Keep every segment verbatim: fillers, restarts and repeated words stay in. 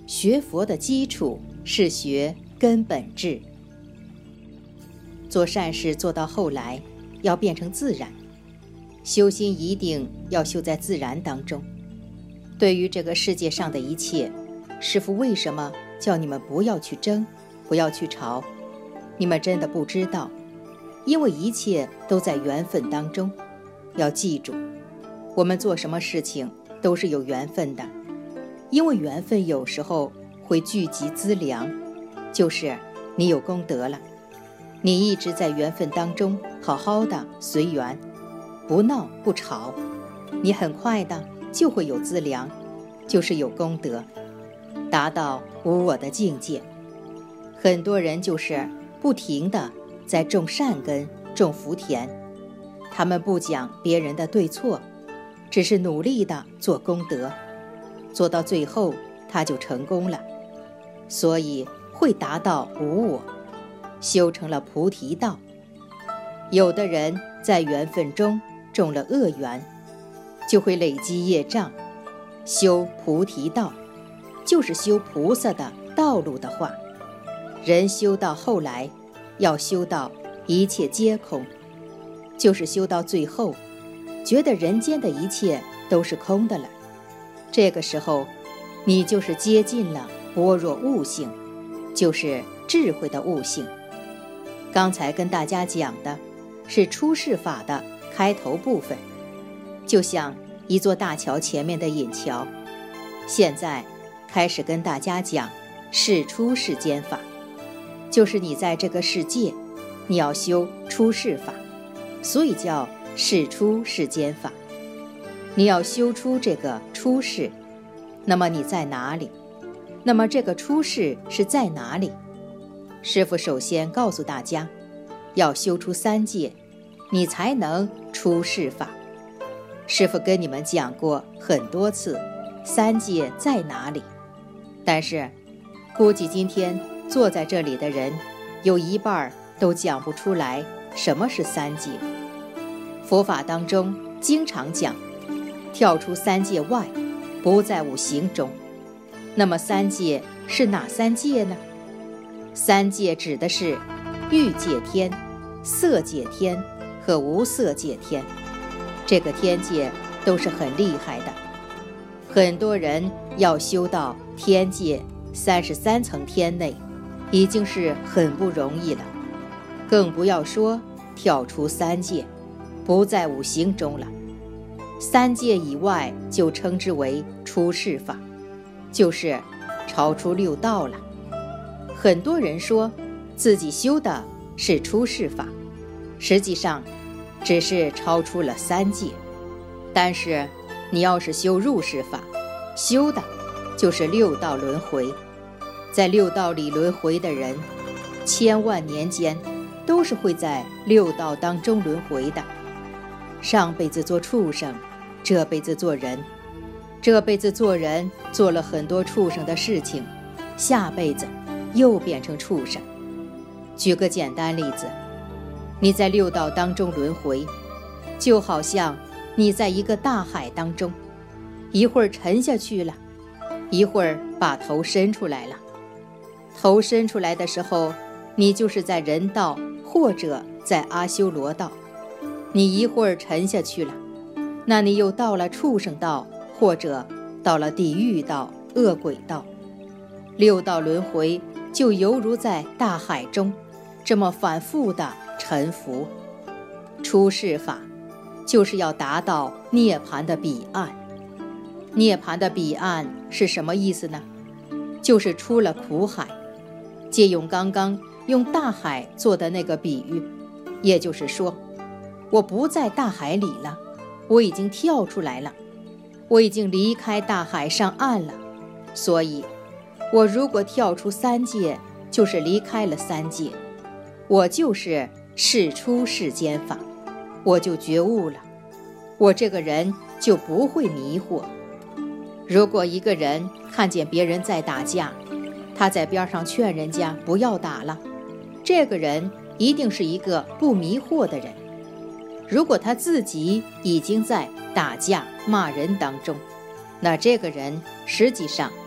学佛的基础是学根本智。做善事做到后来，要变成自然。修心一定要修在自然当中。对于这个世界上的一切，师父为什么叫你们不要去争，不要去吵？你们真的不知道，因为一切都在缘分当中。要记住，我们做什么事情都是有缘分的，因为缘分有时候会聚集资粮，就是你有功德了，你一直在缘分当中好好的随缘，不闹不吵，你很快的就会有资粮，就是有功德，达到无我的境界。很多人就是不停的在种善根，种福田，他们不讲别人的对错，只是努力的做功德，做到最后他就成功了，所以会达到无我，修成了菩提道。有的人在缘分中种了恶缘，就会累积业障。修菩提道就是修菩萨的道路的话，人修到后来要修到一切皆空，就是修到最后觉得人间的一切都是空的了。这个时候你就是接近了般若悟性，就是智慧的悟性。刚才跟大家讲的是出世法的开头部分，就像一座大桥前面的引桥。现在开始跟大家讲世出世间法，就是你在这个世界，你要修出世法，所以叫世出世间法。你要修出这个出世，那么你在哪里？那么这个出世是在哪里？师父首先告诉大家，要修出三界，你才能出世法。师父跟你们讲过很多次三界在哪里，但是估计今天坐在这里的人有一半都讲不出来什么是三界。佛法当中经常讲跳出三界外，不在五行中。那么三界是哪三界呢？三界指的是欲界天、色界天和无色界天。这个天界都是很厉害的，很多人要修到天界三十三层天内，已经是很不容易了，更不要说跳出三界，不在五行中了。三界以外就称之为出世法，就是超出六道了。很多人说自己修的是出世法，实际上只是超出了三界。但是你要是修入世法，修的就是六道轮回。在六道里轮回的人，千万年间都是会在六道当中轮回的。上辈子做畜生，这辈子做人，这辈子做人做了很多畜生的事情，下辈子又变成畜生。举个简单例子，你在六道当中轮回，就好像你在一个大海当中，一会儿沉下去了，一会儿把头伸出来了。头伸出来的时候，你就是在人道或者在阿修罗道。你一会儿沉下去了，那你又到了畜生道，或者到了地狱道、恶鬼道。六道轮回就犹如在大海中这么反复的沉浮。出世法就是要达到涅槃的彼岸。涅槃的彼岸是什么意思呢？就是出了苦海。借用刚刚用大海做的那个比喻，也就是说，我不在大海里了，我已经跳出来了，我已经离开大海上岸了。所以我如果跳出三界，就是离开了三界，我就是世出世间法，我就觉悟了，我这个人就不会迷惑。如果一个人看见别人在打架，他在边上劝人家不要打了，这个人一定是一个不迷惑的人。如果他自己已经在打架骂人当中，那这个人实际上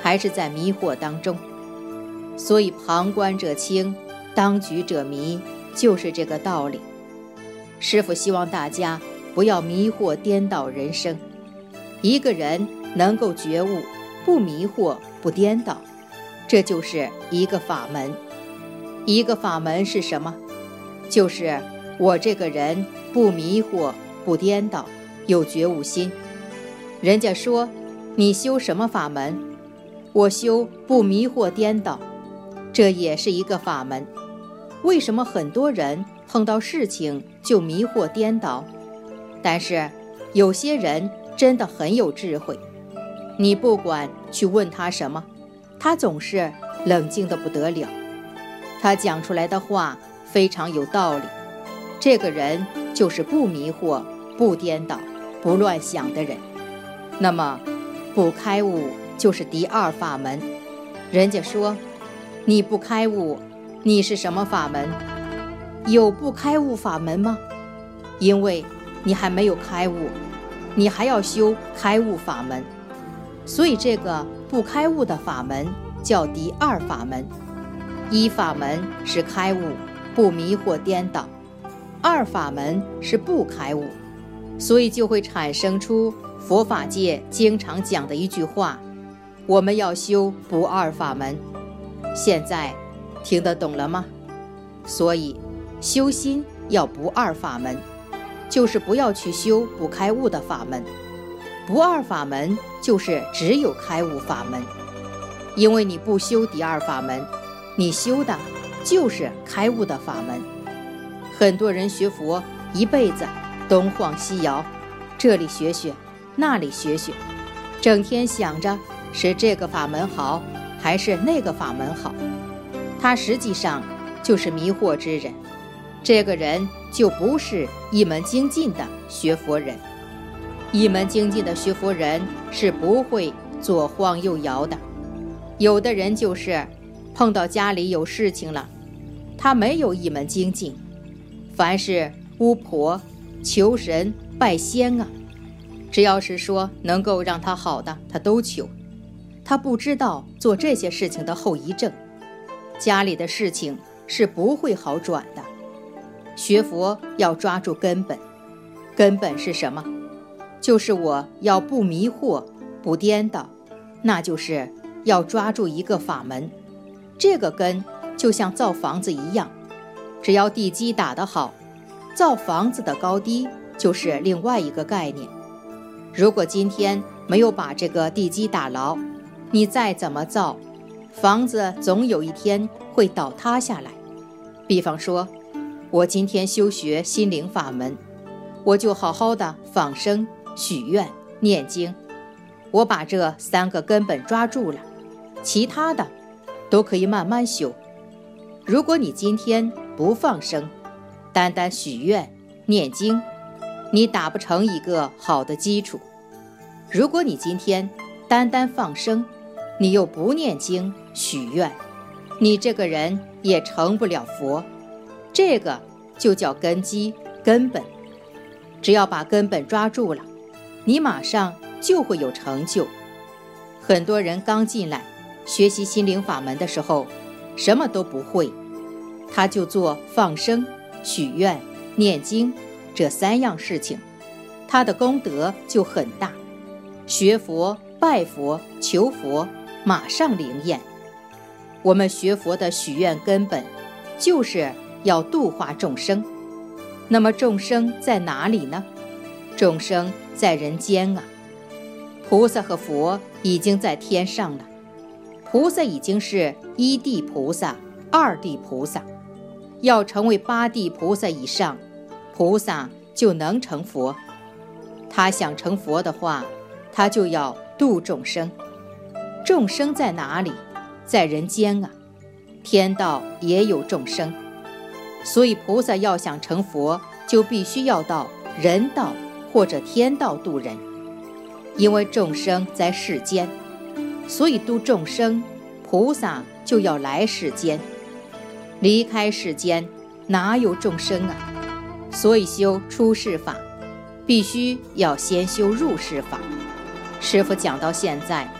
还是在迷惑当中。所以旁观者清，当局者迷，就是这个道理。师父希望大家不要迷惑颠倒人生。一个人能够觉悟，不迷惑，不颠倒，这就是一个法门。一个法门是什么？就是我这个人不迷惑，不颠倒，有觉悟心。人家说你修什么法门？我修不迷惑颠倒，这也是一个法门。为什么很多人碰到事情就迷惑颠倒？但是有些人真的很有智慧，你不管去问他什么，他总是冷静得不得了，他讲出来的话非常有道理。这个人就是不迷惑，不颠倒，不乱想的人。那么不开悟就是第二法门。人家说你不开悟，你是什么法门？有不开悟法门吗？因为你还没有开悟，你还要修开悟法门。所以这个不开悟的法门叫第二法门。一法门是开悟，不迷惑颠倒；二法门是不开悟，所以就会产生出佛法界经常讲的一句话：我们要修不二法门。现在听得懂了吗？所以修心要不二法门，就是不要去修不开悟的法门。不二法门就是只有开悟法门，因为你不修第二法门，你修的就是开悟的法门。很多人学佛一辈子东晃西摇，这里学学，那里学学，整天想着是这个法门好还是那个法门好，他实际上就是迷惑之人。这个人就不是一门精进的学佛人。一门精进的学佛人是不会左晃右摇的。有的人就是碰到家里有事情了，他没有一门精进，凡是巫婆、求神、拜仙啊，只要是说能够让他好的，他都求。他不知道做这些事情的后遗症，家里的事情是不会好转的。学佛要抓住根本，根本是什么？就是我要不迷惑，不颠倒，那就是要抓住一个法门。这个根就像造房子一样，只要地基打得好，造房子的高低就是另外一个概念。如果今天没有把这个地基打牢，你再怎么造，房子总有一天会倒塌下来。比方说，我今天修学心灵法门，我就好好的放生、许愿、念经，我把这三个根本抓住了，其他的都可以慢慢修。如果你今天不放生，单单许愿、念经，你打不成一个好的基础。如果你今天单单放生，你又不念经、许愿，你这个人也成不了佛。这个就叫根基、根本。只要把根本抓住了，你马上就会有成就。很多人刚进来学习心灵法门的时候，什么都不会，他就做放生、许愿、念经这三样事情，他的功德就很大。学佛、拜佛、求佛，马上灵验。我们学佛的许愿根本，就是要度化众生。那么众生在哪里呢？众生在人间啊。菩萨和佛已经在天上了。菩萨已经是一地菩萨、二地菩萨，要成为八地菩萨以上，菩萨就能成佛。他想成佛的话，他就要度众生。众生在哪里？在人间啊。天道也有众生，所以菩萨要想成佛，就必须要到人道或者天道度人。因为众生在世间，所以度众生，菩萨就要来世间。离开世间，哪有众生啊？所以修出世法，必须要先修入世法。师父讲到现在，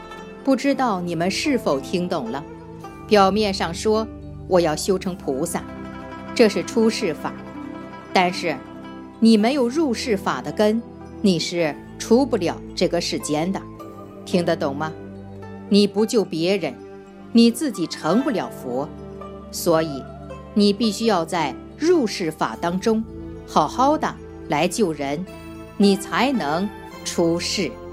不知道你们是否听懂了？表面上说我要修成菩萨，这是出世法，但是你没有入世法的根，你是出不了这个世间的。听得懂吗？你不救别人，你自己成不了佛，所以你必须要在入世法当中好好的来救人，你才能出世。